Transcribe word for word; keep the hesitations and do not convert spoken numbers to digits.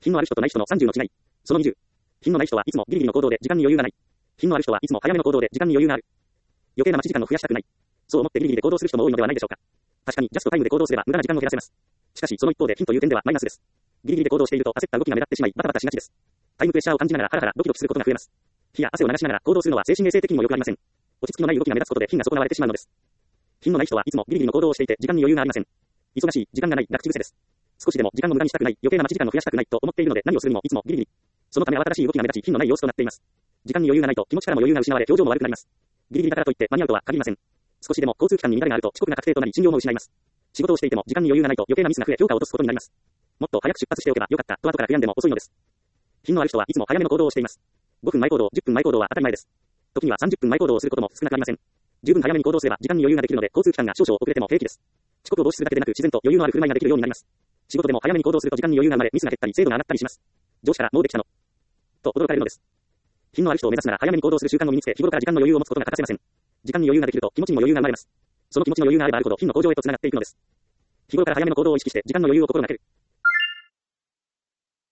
品のある人とない人のさんじゅうの違い。そのにじゅう。品のない人はいつもギリギリの行動で時間に余裕がない。品のある人はいつも早めの行動で時間に余裕がある。余計な待ち時間を増やしたくない。そう思ってギリギリで行動する人も多いのではないでしょうか。確かにジャストタイムで行動すれば無駄な時間を減らせます。しかしその一方で品という点ではマイナスです。ギリギリで行動していると焦った動きが目立ってしまいバタバタしがちです。タイムプレッシャーを感じながらハラハラドキドキすることが増えます。火や汗を流しながら行動するのは精神衛生的にも良くありません。落ち着きのない動きが目立つことで品が損なわれてしまうのです。品のない人はいつもギリギリの行動をしていて時間に余裕がありません。忙しい、時間がないが口癖です。少しでも時間を無駄にしたくない、余計な待ち時間を増やしたくないと思っているので何をするにもいつもギリギリ。そのため慌ただしい動きが目立ち品のない様子となっています。時間に余裕がないと気持ちからも余裕が失われ表情も悪くなります。ギリギリだからといって間に合うとは限りません。少しでも交通機関に乱れがあると遅刻が確定となり信用も失います。仕事をしていても時間に余裕がないと余計なミスが増え評価を落とすことになります。もっと早く出発しておけばよかったと後から悔やんでも遅いのです。品のある人はいつも早めの行動をしています。ごふんまえ行動、じゅっぷんまえ行動は当たり前です。時にはさんじゅっぷんまえ行動をすることも少なくありません。十分早めに行動すれば時間に余裕ができるので交通機関が少々遅れても平気です。遅刻を防止するだけでなく自然と余裕のある振る舞いができるようになります。仕事でも早めに行動すると時間に余裕が生まれミスが減ったり精度が上がったりします。上司からもうできたのと驚かれるのです。品のある人を目指すなら早めに行動する習慣を身につけ日頃から時間の余裕を持つことが欠かせません。時間に余裕ができると気持ちにも余裕が生まれます。その気持ちの余裕があればあるほど品の向上へとつながっていくのです。日頃から早めの行動を意識して時間の余裕を心がける。